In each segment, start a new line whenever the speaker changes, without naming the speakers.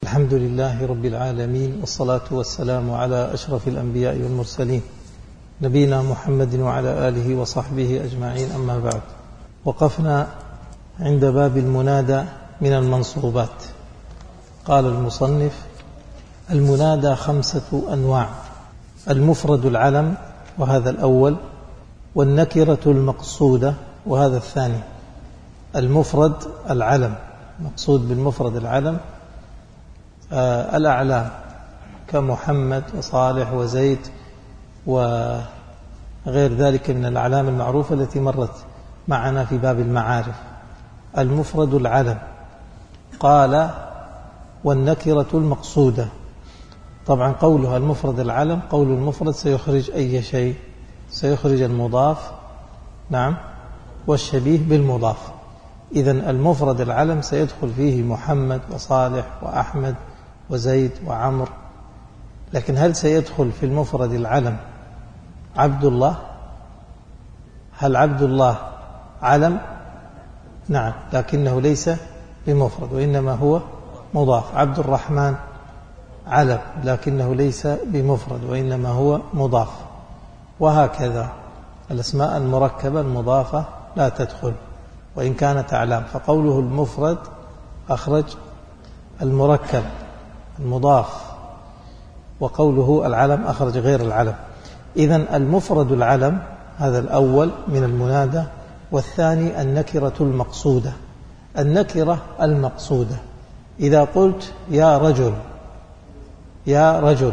الحمد لله رب العالمين، والصلاة والسلام على أشرف الأنبياء والمرسلين نبينا محمد وعلى آله وصحبه أجمعين. أما بعد، وقفنا عند باب المنادى من المنصوبات. قال المصنف: المنادى 5 أنواع: المفرد العلم، وهذا الأول، والنكرة المقصودة، وهذا الثاني. المفرد العلم، مقصود بالمفرد العلم الأعلام كمحمد وصالح وزيد وغير ذلك من الأعلام المعروفة التي مرت معنا في باب المعارف. المفرد العلم. قال: والنكرة المقصودة. طبعا قولها المفرد العلم، قول المفرد سيخرج أي شيء، سيخرج المضاف، نعم، والشبيه بالمضاف. إذن المفرد العلم سيدخل فيه محمد وصالح وأحمد وزيد وعمر. لكن هل سيدخل في المفرد العلم عبد الله؟ هل عبد الله علم؟ نعم، لكنه ليس بمفرد وإنما هو مضاف. عبد الرحمن علم لكنه ليس بمفرد وإنما هو مضاف. وهكذا الأسماء المركبة المضافة لا تدخل وإن كانت أعلام. فقوله المفرد أخرج المركب المضاف، وقوله العلم أخرج غير العلم. إذن المفرد العلم هذا الأول من المنادى، والثاني النكرة المقصودة. النكرة المقصودة: إذا قلت يا رجل، يا رجل،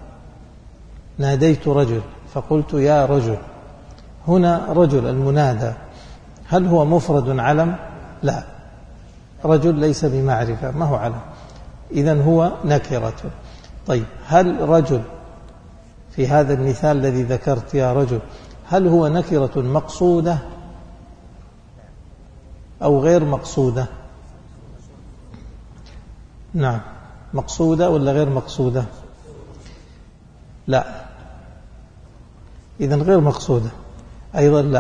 ناديت رجل فقلت يا رجل، هنا رجل المنادى هل هو مفرد علم؟ لا، رجل ليس بمعرفة، ما هو علم، إذن هو نكرة. طيب، هل رجل في هذا المثال الذي ذكرت يا رجل هل هو نكرة مقصودة أو غير مقصودة؟ نعم، مقصودة ولا غير مقصودة؟ لا، إذن غير مقصودة أيضا. لا،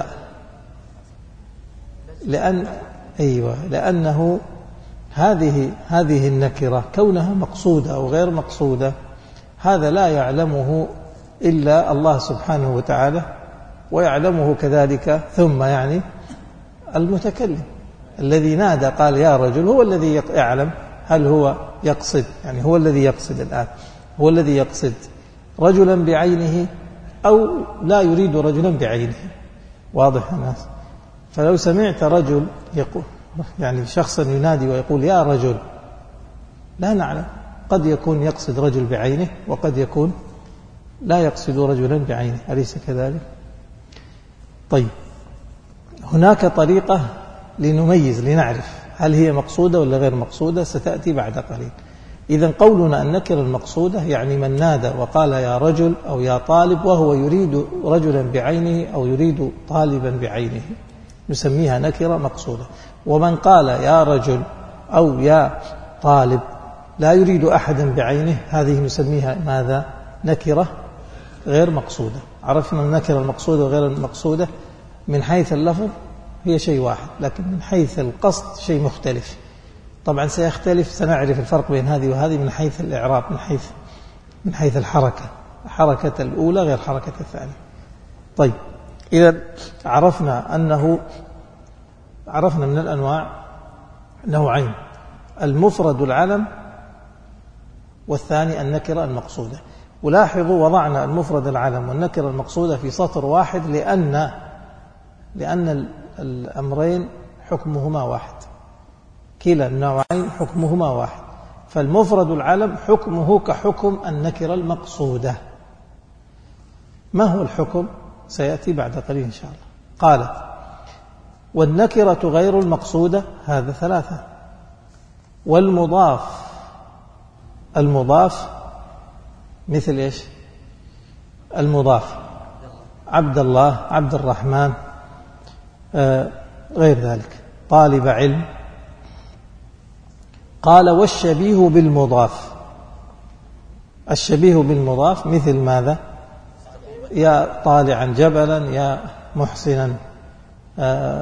لأنه هذه النكرة كونها مقصودة أو غير مقصودة هذا لا يعلمه إلا الله سبحانه وتعالى، ويعلمه كذلك ثم المتكلم الذي نادى قال يا رجل هو الذي يعلم هل هو يقصد، هو الذي يقصد الآن، هو الذي يقصد رجلا بعينه أو لا يريد رجلا بعينه. واضح يا ناس؟ فلو سمعت رجل يقول شخصا ينادي ويقول يا رجل، لا نعلم، قد يكون يقصد رجل بعينه وقد يكون لا يقصد رجلا بعينه، أليس كذلك؟ طيب، هناك طريقة لنميز لنعرف هل هي مقصودة ولا غير مقصودة، ستأتي بعد قليل. إذن قولنا النكرة المقصودة من نادى وقال يا رجل أو يا طالب وهو يريد رجلا بعينه أو يريد طالبا بعينه نسميها نكرة مقصودة. ومن قال يا رجل أو يا طالب لا يريد أحدا بعينه هذه نسميها ماذا؟ نكرة غير مقصودة. عرفنا النكرة المقصودة وغير المقصودة من حيث اللفظ هي شيء واحد، لكن من حيث القصد شيء مختلف. طبعا سيختلف، سنعرف الفرق بين هذه وهذه من حيث الإعراب، من حيث الحركة الأولى غير حركة الثانية. طيب، إذا عرفنا من الأنواع نوعين: المفرد العلم، والثاني النكرة المقصودة. ولاحظوا وضعنا المفرد العلم والنكرة المقصودة في سطر واحد لأن الأمرين حكمهما واحد، كلا النوعين حكمهما واحد. فالمفرد العلم حكمه كحكم النكرة المقصودة. ما هو الحكم؟ سيأتي بعد قليل إن شاء الله. قال: والنكرة غير المقصودة، هذا 3. المضاف مثل إيش؟ المضاف عبد الله، عبد الرحمن، غير ذلك، طالب علم. قال: والشبيه بالمضاف. الشبيه بالمضاف مثل ماذا؟ يا طالعا جبلا، يا محسنا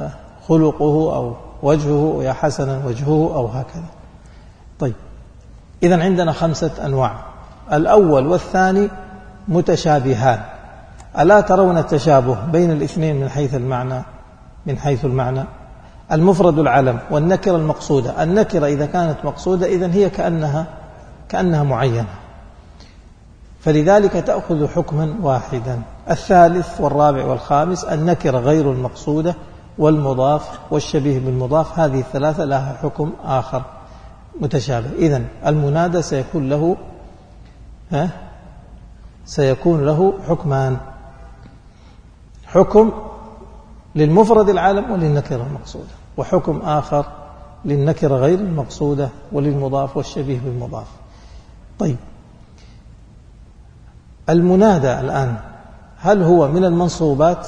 خلقه أو وجهه، يا حسنا وجهه، أو هكذا. طيب، إذن عندنا 5 أنواع. الأول والثاني متشابهان. ألا ترون التشابه بين الاثنين من حيث المعنى؟ المفرد العلم والنكرة المقصودة. النكرة إذا كانت مقصودة إذن هي كأنها معينة، فلذلك تأخذ حكما واحدا. الثالث والرابع والخامس النكرة غير المقصودة والمضاف والشبيه بالمضاف، هذه الثلاثة لها حكم آخر متشابه. إذن المنادى سيكون له حكمان: حكم للمفرد العالم وللنكرة المقصودة، وحكم آخر للنكرة غير المقصودة وللمضاف والشبيه بالمضاف. طيب، المنادى الآن هل هو من المنصوبات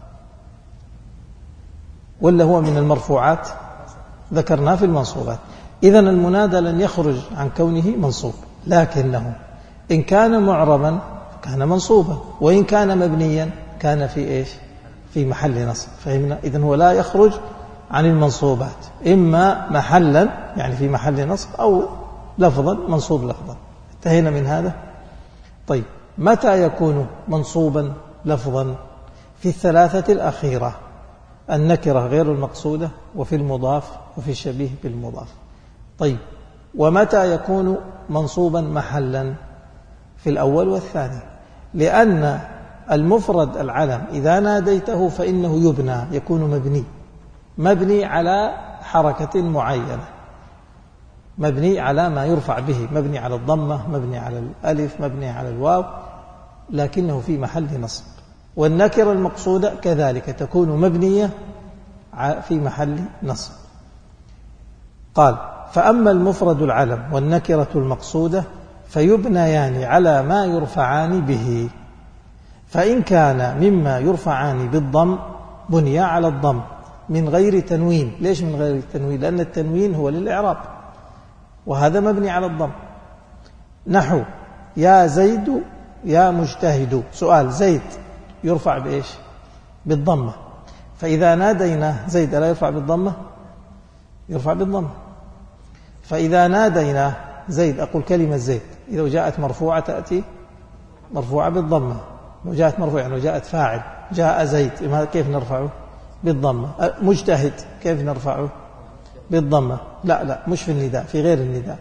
ولا هو من المرفوعات؟ ذكرنا في المنصوبات. إذن المنادى لن يخرج عن كونه منصوب، لكنه إن كان معربا كان منصوبا، وإن كان مبنيا كان في محل نصب. فهمنا؟ إذن هو لا يخرج عن المنصوبات، إما محلا يعني في محل نصب، أو لفظا منصوب لفظا. انتهينا من هذا. طيب، متى يكون منصوبا لفظا؟ في الثلاثة الأخيرة: النكرة غير المقصودة، وفي المضاف، وفي الشبيه بالمضاف. طيب، ومتى يكون منصوبا محلا؟ في الأول والثاني، لأن المفرد العلم إذا ناديته فإنه يكون مبني على حركة معينة، مبني على ما يرفع به، مبني على الضمة، مبني على الألف، مبني على الواو، لكنه في محل نصب. والنكرة المقصودة كذلك تكون مبنية في محل نصب. قال: فأما المفرد العلم والنكرة المقصودة فيبنيان على ما يرفعان به، فإن كان مما يرفعان بالضم بنيا على الضم من غير تنوين. ليش من غير التنوين؟ لأن التنوين هو للإعراب، وهذا مبني على الضم. نحو: يا زيد يا مجتهد. سؤال: زيد يرفع بإيش؟ بالضمة. فإذا نادينا زيد لا يرفع بالضمة؟ يرفع بالضمة. فإذا نادينا زيد، أقول كلمة زيد إذا جاءت مرفوعة تأتي مرفوعة بالضمة. لو جاءت مرفوعة يعني جاءت فاعل، جاء زيد، كيف نرفعه؟ بالضمة. مجتهد كيف نرفعه؟ بالضمة. لا مش في النداء، في غير النداء.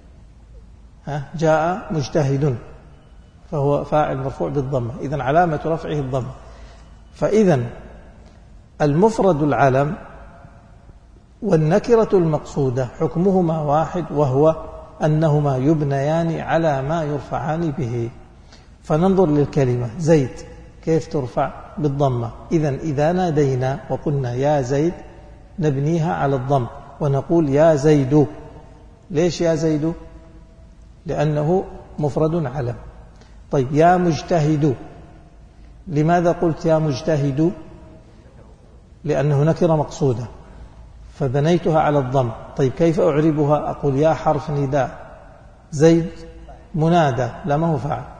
جاء مجتهد فهو فاعل مرفوع بالضمة، إذن علامة رفعه الضمة. فإذن المفرد العلم والنكرة المقصودة حكمهما واحد، وهو أنهما يبنيان على ما يرفعان به. فننظر للكلمة زيد كيف ترفع؟ بالضمة. إذن إذا نادينا وقلنا يا زيد نبنيها على الضم ونقول يا زيد. ليش يا زيد؟ لأنه مفرد علم. طيب، يا مجتهد، لماذا قلت يا مجتهد؟ لأنه نكرة مقصودة فبنيتها على الضم. طيب، كيف أعربها؟ أقول يا حرف نداء، زيد منادى، لا ما هو فاعل،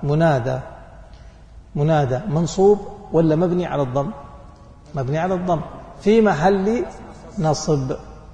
منادى منصوب ولا مبني على الضم؟ مبني على الضم، في محل نصب،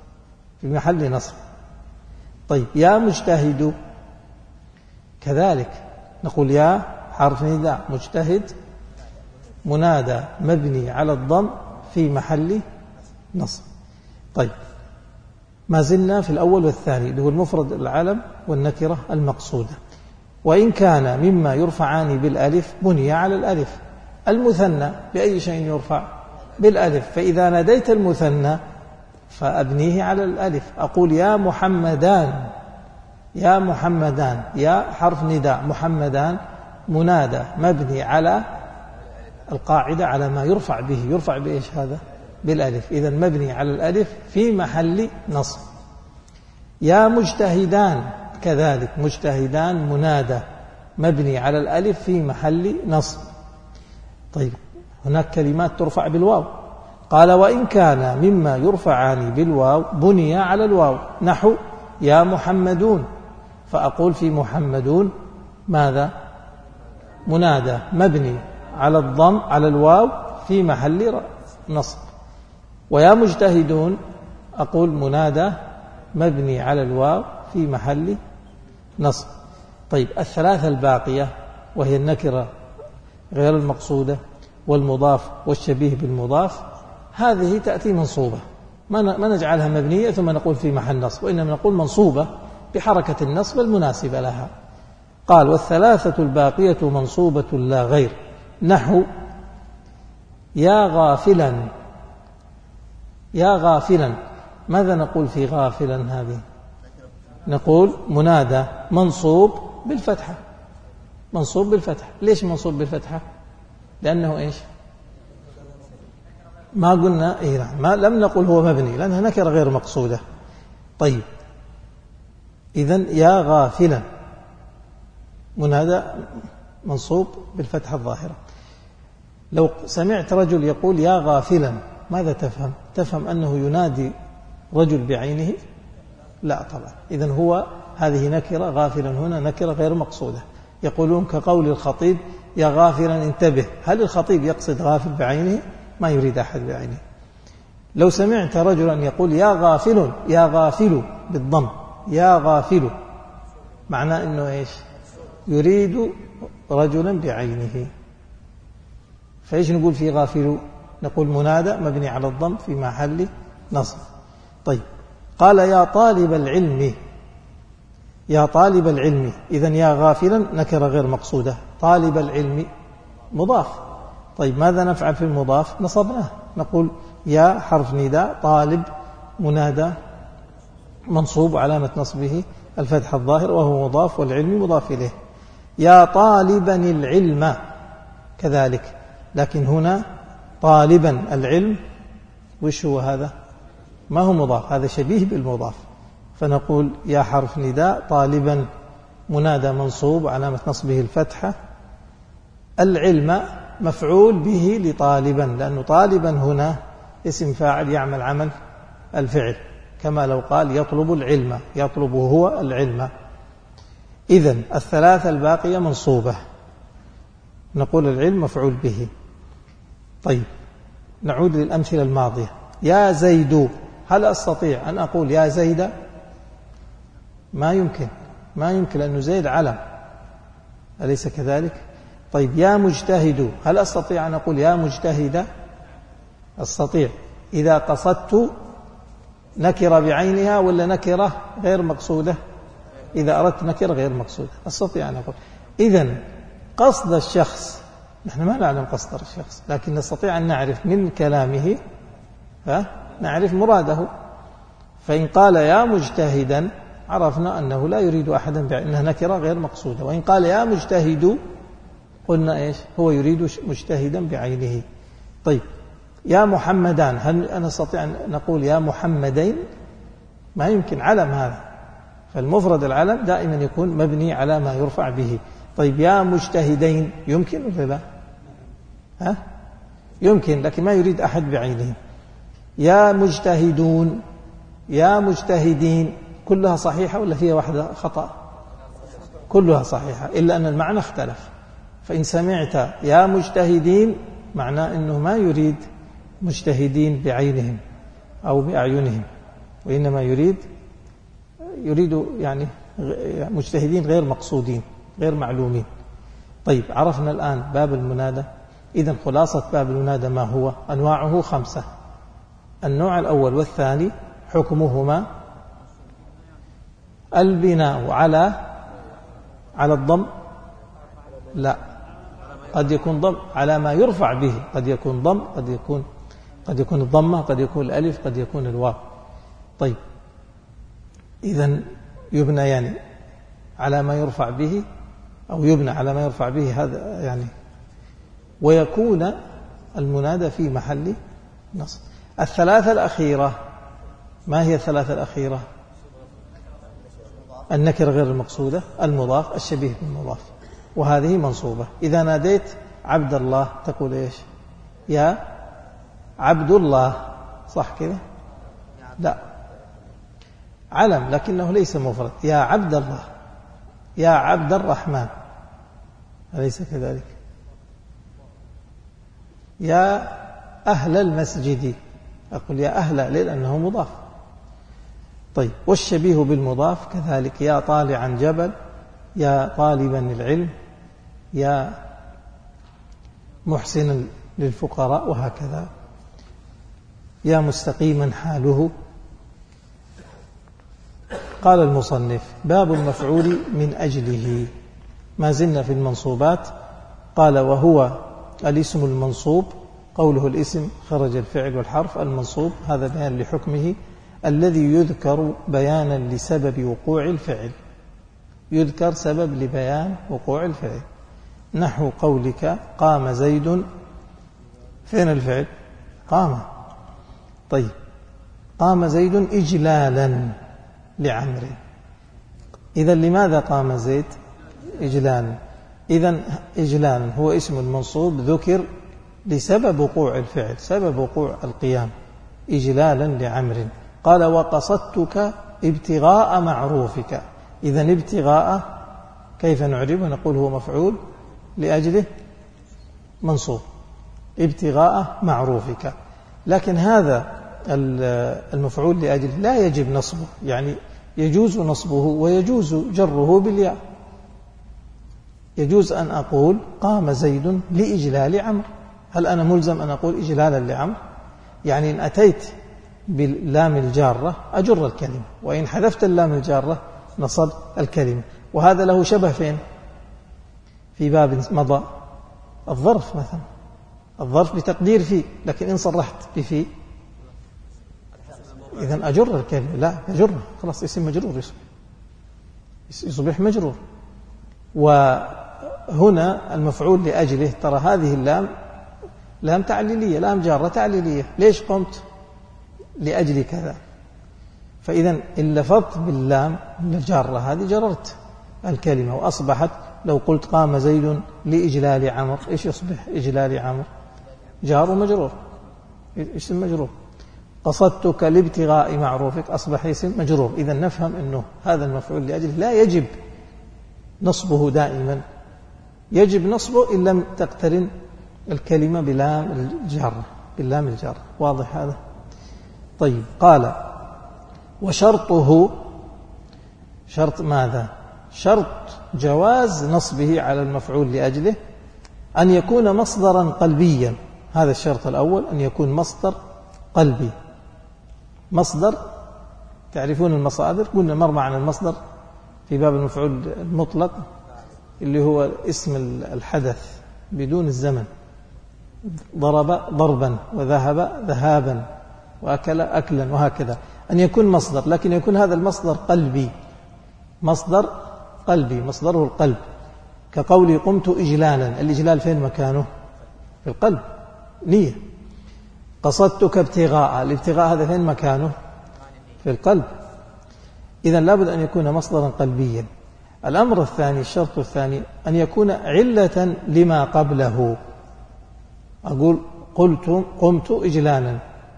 طيب، يا مجتهد كذلك نقول يا حرف نداء، مجتهد منادى مبني على الضم في محل نصب. طيب، ما زلنا في الأول والثاني اللي هو المفرد العلم والنكرة المقصودة. وإن كان مما يرفعان بالألف بني على الألف. المثنى بأي شيء يرفع؟ بالألف. فإذا ناديت المثنى فأبنيه على الألف، أقول يا محمدان، يا محمدان، يا حرف نداء، محمدان منادى مبني على القاعدة على ما يرفع به. يرفع بإيش هذا؟ بالألف. إذن مبني على الألف في محل نصب. يا مجتهدان كذلك، مجتهدان منادى مبني على الألف في محل نصب. طيب، هناك كلمات ترفع بالواو. قال: وإن كان مما يرفعان بالواو بني على الواو. نحو يا محمدون، فأقول في محمدون ماذا؟ منادى مبني على الضم على الواو في محل نصب. ويا مجتهدون أقول منادى مبني على الواو في محل نصب. طيب الثلاثة الباقية وهي النكرة غير المقصودة والمضاف والشبيه بالمضاف، هذه تأتي منصوبة، ما نجعلها مبنية ثم نقول في محل نصب، وإنما نقول منصوبة بحركة النصب المناسبة لها. قال والثلاثة الباقية منصوبة لا غير، نحو يا غافلا. يا غافلا، ماذا نقول في غافلا هذه؟ نقول منادى منصوب بالفتحة، منصوب بالفتحة. ليش منصوب بالفتحة؟ لأنه إيش؟ ما قلنا ما لم نقل هو مبني لأنها نكرة غير مقصودة. طيب إذن يا غافلا منادى منصوب بالفتحة الظاهرة. لو سمعت رجل يقول يا غافلا ماذا تفهم؟ تفهم أنه ينادي رجل بعينه؟ لا طبعا. إذن هو هذه نكرة، غافلا هنا نكرة غير مقصودة. يقولون كقول الخطيب يا غافلا انتبه، هل الخطيب يقصد غافل بعينه؟ ما يريد أحد بعينه. لو سمعت رجلا يقول يا غافل، يا غافل بالضم، يا غافل، معناه أنه إيش؟ يريد رجلا بعينه. فإيش نقول في غافل؟ نقول منادى مبني على الضم في محل نصب. طيب قال يا طالب العلم، يا طالب العلم، إذن يا غافلا نكرة غير مقصودة، طالب العلم مضاف. طيب ماذا نفعل في المضاف؟ نصبناه، نقول يا حرف نداء، طالب منادى منصوب علامة نصبه الفتح الظاهر وهو مضاف، والعلم مضاف إليه. يا طالبا العلم كذلك، لكن هنا طالبا العلم وش هو هذا؟ ما هو مضاف، هذا شبيه بالمضاف، فنقول يا حرف نداء، طالبا منادى منصوب علامة نصبه الفتحة، العلم مفعول به لطالبا، لأنه طالبا هنا اسم فاعل يعمل عمل الفعل، كما لو قال يطلب العلم، يطلب هو العلم. إذن الثلاثة الباقية منصوبة، نقول العلم مفعول به. طيب نعود للأمثلة الماضية. يا زيد، هل أستطيع أن أقول يا زيد؟ ما يمكن، ما يمكن، لأنه زيد علم، أليس كذلك؟ طيب يا مجتهد، هل أستطيع أن أقول يا مجتهد؟ أستطيع إذا قصدت نكرة بعينها ولا نكرة غير مقصودة؟ إذا أردت نكرة غير مقصودة أستطيع أن أقول. إذن قصد الشخص، نحن ما نعلم قصد الشخص، لكن نستطيع أن نعرف من كلامه، نعرف مراده. فإن قال يا مجتهدا عرفنا أنه لا يريد أحدا بأنها نكرة غير مقصودة، وإن قال يا مجتهد قلنا إيش؟ هو يريد مجتهدا بعينه. طيب يا محمدان، هل أنا أستطيع أن نقول يا محمدين؟ ما يمكن، علم هذا، فالمفرد العلم دائما يكون مبني على ما يرفع به. طيب يا مجتهدين يمكن ولا لا؟ يمكن، لكن ما يريد أحد بعينه. يا مجتهدون، يا مجتهدين، كلها صحيحة ولا فيها واحدة خطأ؟ كلها صحيحة، إلا أن المعنى اختلف. فإن سمعت يا مجتهدين معناه أنه ما يريد مجتهدين بعينهم أو بأعينهم، وإنما يريد يعني مجتهدين غير مقصودين غير معلومين. طيب عرفنا الآن باب المنادى. إذن خلاصة باب المنادى ما هو؟ أنواعه 5. النوع الأول والثاني حكمهما البناء على الضم، لا، قد يكون ضم على ما يرفع به، قد يكون ضم، قد يكون الضمة، قد يكون الألف، قد يكون الواو. طيب إذن يبنى يعني على ما يرفع به، أو يبنى على ما يرفع به، هذا يعني، ويكون المنادى في محل نصب. الثلاثة الأخيرة، ما هي الثلاثة الأخيرة؟ النكرة غير المقصودة، المضاف، الشبيه بالمضاف، وهذه منصوبة. إذا ناديت عبد الله تقول إيش؟ يا عبد الله، صح كذا؟ لا، علم لكنه ليس مفرد، يا عبد الله، يا عبد الرحمن، أليس كذلك؟ يا أهل المسجد، أقول يا أهل لأنه مضاف. طيب والشبيه بالمضاف كذلك، يا طالعا جبل يا طالبا العلم، يا محسنا للفقراء، وهكذا، يا مستقيما حاله. قال المصنف: باب المفعول من أجله. ما زلنا في المنصوبات. قال: وهو الاسم المنصوب، قوله الاسم خرج الفعل والحرف. المنصوب هذا بيان لحكمه، الذي يذكر بيانا لسبب وقوع الفعل، يذكر سبب لبيان وقوع الفعل. نحو قولك: قام زيد. فين الفعل؟ قام. طيب، قام زيد إجلالا لعمرو. إذن لماذا قام زيد؟ إجلالا. إذن إجلالا هو اسم المنصوب ذكر لسبب وقوع الفعل، سبب وقوع القيام، إجلالا لعمرو. قال: وقصدتك ابتغاء معروفك. إذن ابتغاء كيف نعربه؟ نقول هو مفعول لأجله منصوب، ابتغاء معروفك. لكن هذا المفعول لأجله لا يجب نصبه، يعني يجوز نصبه ويجوز جره بالياء. يجوز أن أقول قام زيد لإجلال عمرو. هل أنا ملزم أن أقول إجلالا لعمرو؟ يعني إن أتيت باللام الجارة أجر الكلمة، وإن حذفت اللام الجارة نصب الكلمة. وهذا له شبه فين؟ في باب مضى، الظرف مثلا، الظرف بتقدير في، لكن إن صرحت بفي إذن أجر الكلمة. لا أجر، خلاص اسم مجرور، يصبح مجرور. وهنا المفعول لأجله، ترى هذه اللام لام تعليلية، لام جارة تعليلية. ليش قمت؟ لأجل كذا. فإذا إن لفظت باللام الجارة هذه جررت الكلمة، وأصبحت لو قلت قام زيد لإجلال عمرو، إيش يصبح إجلال عمرو؟ جار ومجرور، اسم مجرور. قصدتك لابتغاء معروفك أصبح اسم مجرور. إذا نفهم أنه هذا المفعول لأجله لا يجب نصبه دائما، يجب نصبه إن لم تقترن الكلمة بلام الجارة، باللام الجارة. واضح هذا؟ طيب. قال: وشرطه، شرط ماذا؟ شرط جواز نصبه على المفعول لأجله أن يكون مصدرا قلبيا. هذا الشرط الأول، أن يكون مصدر قلبي. مصدر، تعرفون المصادر، قلنا مر معنا المصدر في باب المفعول المطلق اللي هو اسم الحدث بدون الزمن. ضرب ضربا، وذهب ذهابا، وأكل أكلا، وهكذا. أن يكون مصدر، لكن يكون هذا المصدر قلبي، مصدر قلبي، مصدره القلب. كقولي قمت إجلالا. الإجلال فين مكانه؟ في القلب، نية. قصدتك ابتغاء. الابتغاء هذا فين مكانه؟ في القلب. إذن لابد أن يكون مصدرا قلبيا. الأمر الثاني، الشرط الثاني، أن يكون علة لما قبله. أقول قمت إجلالا،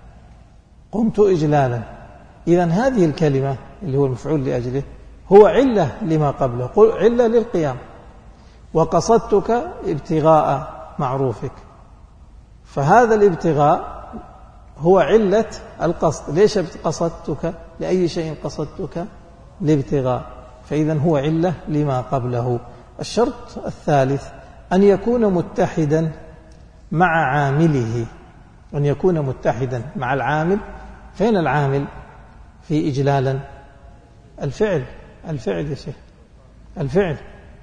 قمت إجلالا. إذن هذه الكلمة اللي هو المفعول لأجله هو علة لما قبله، علة للقيام. وقصدتك ابتغاء معروفك، فهذا الابتغاء هو علة القصد. ليش قصدتك؟ لأي شيء قصدتك؟ لابتغاء. فإذا هو علة لما قبله. الشرط الثالث أن يكون متحدا مع عامله، أن يكون متحدا مع العامل. فين العامل في إجلالا؟ الفعل، الفعل يا شيخ، الفعل.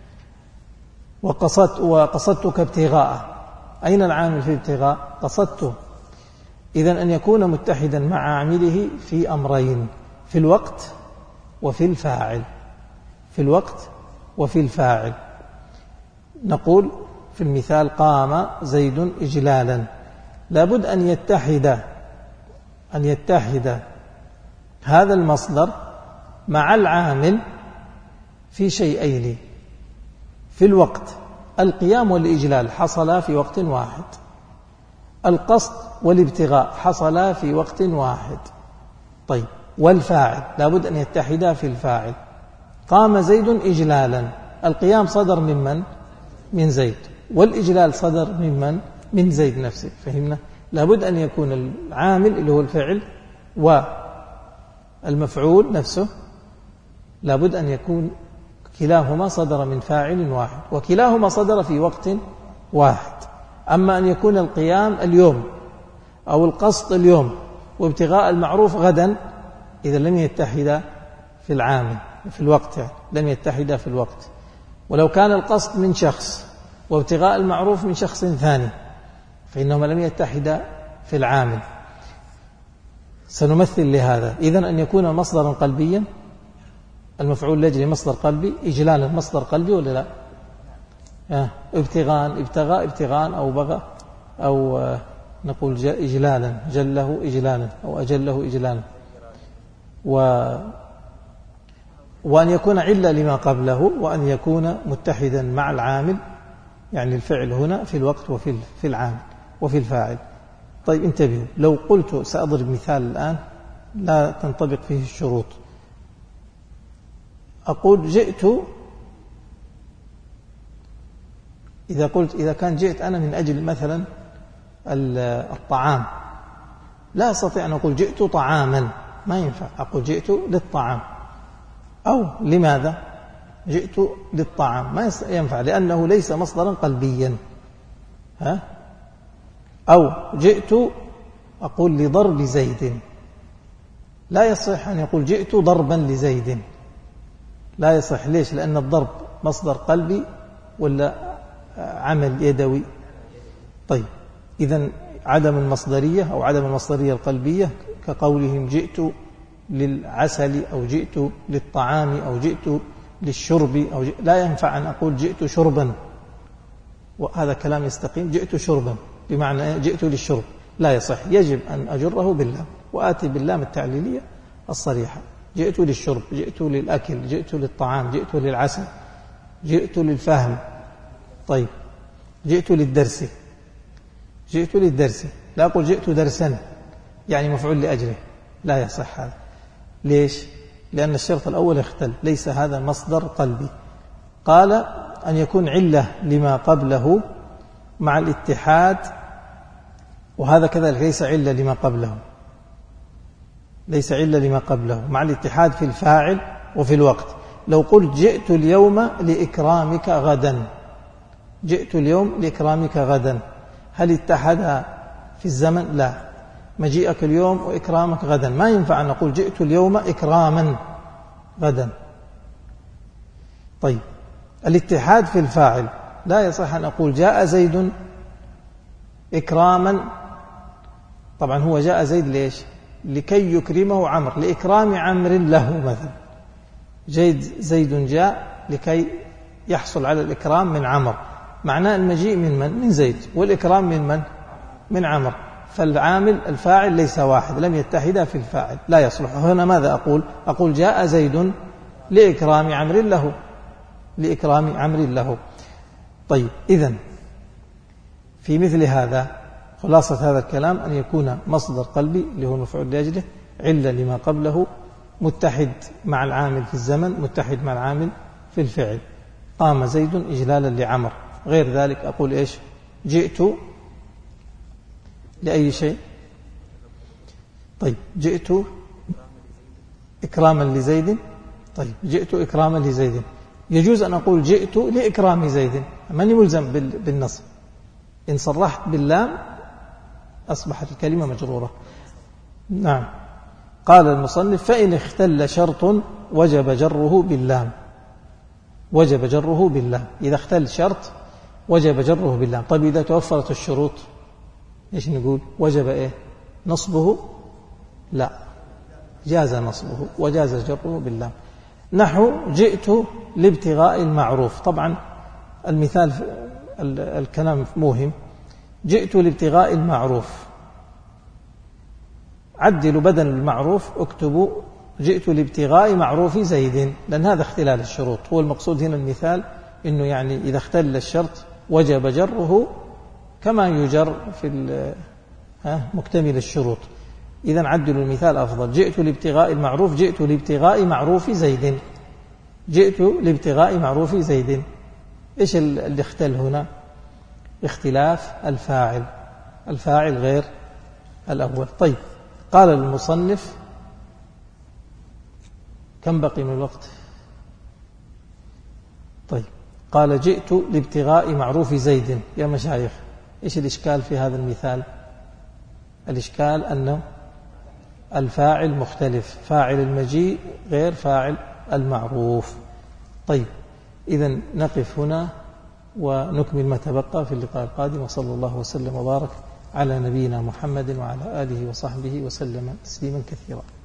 وقصدتك ابتغاء، أين العامل في ابتغاء؟ قصدته. إذن أن يكون متحدا مع عامله في أمرين: في الوقت وفي الفاعل، في الوقت وفي الفاعل. نقول في المثال قام زيد إجلالا، لابد أن يتحد هذا المصدر مع العامل في شيئين: في الوقت، القيام والإجلال حصلا في وقت واحد، القصد والابتغاء حصلا في وقت واحد. طيب، والفاعل لابد أن يتحدا في الفاعل. قام زيد إجلالا، القيام صدر من من زيد، والإجلال صدر من زيد نفسه. فهمنا؟ لابد أن يكون العامل اللي هو الفعل والمفعول نفسه لابد أن يكون كلاهما صدر من فاعل واحد، وكلاهما صدر في وقت واحد. أما أن يكون القيام اليوم أو القصد اليوم وابتغاء المعروف غدا، إذا لم يتحدا في العامل في الوقت، يعني لم يتحدا في الوقت. ولو كان القصد من شخص وابتغاء المعروف من شخص ثاني فإنهما لم يتحدا في العامل. سنمثل لهذا. إذن أن يكون مصدرا قلبيا، المفعول لأجل مصدر قلبي، إجلالا مصدر قلبي ولا لا؟ ابتغاء أو بغى، أو نقول إجلالا، جله إجلالا أو أجله إجلالا. وأن يكون علة لما قبله، وأن يكون متحدا مع العامل، يعني الفعل هنا في الوقت وفي العامل وفي الفاعل. طيب انتبهوا، لو قلت سأضرب مثال الآن لا تنطبق فيه الشروط. أقول جئت، إذا كان جئت أنا من أجل مثلا الطعام، لا أستطيع أن أقول جئت طعاما، ما ينفع. أقول جئت للطعام. أو لماذا جئت للطعام؟ ما ينفع، لأنه ليس مصدرا قلبيا. أو جئت أقول لضرب زيد، لا يصح أن يقول جئت ضربا لزيد، لا يصح. ليش؟ لأن الضرب مصدر قلبي ولا عمل يدوي. طيب إذن عدم المصدرية أو عدم المصدرية القلبية كقولهم جئت للعسل أو جئت للطعام أو جئت للشرب لا ينفع أن أقول جئت شربا، وهذا كلام يستقيم. جئت شربا بمعنى جئت للشرب، لا يصح. يجب أن أجره باللام وآتي باللام التعليلية الصريحة. جئت للشرب، جئت للأكل، جئت للطعام، جئت للعسل، جئت للفهم. طيب جئت للدرس، لا أقول جئت درسا يعني مفعول لأجله، لا يصح هذا. ليش؟ لأن الشرط الأول اختل، ليس هذا مصدر قلبي. قال أن يكون علة لما قبله مع الاتحاد، وهذا كذلك ليس علة لما قبله، مع الاتحاد في الفاعل وفي الوقت. لو قلت جئت اليوم لإكرامك غدا، هل اتحد في الزمن؟ لا. مجيئك اليوم وإكرامك غدا، ما ينفع أن نقول جئت اليوم إكراما غدا. طيب الاتحاد في الفاعل، لا يصح أن أقول جاء زيد إكراما. طبعا هو جاء زيد ليش؟ لكي يكرمه عمرو، لإكرام عمرو له مثلا. زيد جاء لكي يحصل على الإكرام من عمرو، معناه المجيء من زيد، والإكرام من عمرو. فالعامل الفاعل ليس واحد، لم يتحدا في الفاعل، لا يصلح. هنا ماذا أقول جاء زيد لإكرام عمرو له. طيب إذن في مثل هذا خلاصة هذا الكلام أن يكون مصدر قلبي اللي هو المفعول لأجله علة لما قبله، متحد مع العامل في الزمن، متحد مع العامل في الفعل. قام زيد إجلالا لعمر. غير ذلك أقول إيش؟ جئت لأي شيء. طيب جئت إكراما لزيد. طيب جئت إكراما لزيد، يجوز أن أقول جئت لإكرام زيد، ماني ملزم بالنصب. إن صرحت باللام أصبحت الكلمة مجرورة. نعم. قال المصنف فإن اختل شرط وجب جره باللام. إذا اختل شرط وجب جره باللام. طيب إذا توفرت الشروط إيش نقول؟ وجب نصبه؟ لا، جاز نصبه وجاز جره باللام. نحو جئت لابتغاء المعروف. طبعا المثال الكلام موهم. جئت لابتغاء المعروف، عدلوا بدل المعروف اكتبوا جئت لابتغاء معروف زيد، لأن هذا اختلال الشروط. هو المقصود هنا المثال إنه يعني إذا اختل الشرط وجب جره كما يجر في مكتمل الشروط. إذن عدلوا المثال أفضل. جئت لابتغاء المعروف، جئت لابتغاء معروف زيد، جئت لابتغاء معروف زيد. إيش اللي اختل هنا؟ اختلاف الفاعل غير الأول. طيب قال المصنف كم بقي من الوقت؟ قال جئت لابتغاء معروف زيد. يا مشايخ إيش الإشكال في هذا المثال؟ الإشكال أن الفاعل مختلف، فاعل المجيء غير فاعل المعروف. طيب، إذن نقف هنا ونكمل ما تبقى في اللقاء القادم، وصلى الله وسلم وبارك على نبينا محمد وعلى آله وصحبه وسلم تسليما كثيرا.